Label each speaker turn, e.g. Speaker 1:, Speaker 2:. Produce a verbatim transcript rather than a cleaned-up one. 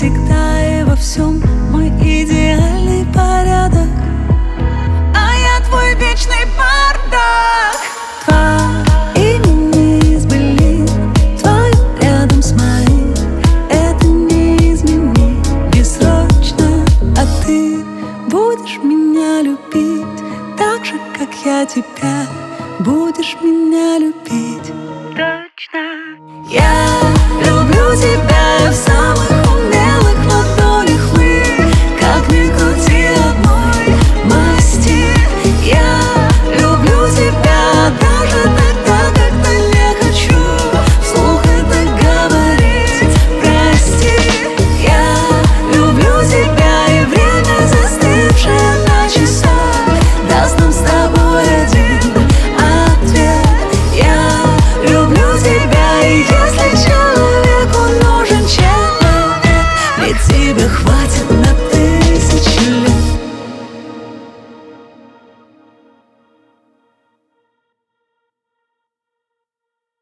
Speaker 1: всегда и во всем мой идеальный порядок, а я твой вечный бардак. Твои мечты сбылись, твой рядом с моим, это не изменить бессрочно. А ты будешь меня любить так же, как я тебя, будешь меня любить.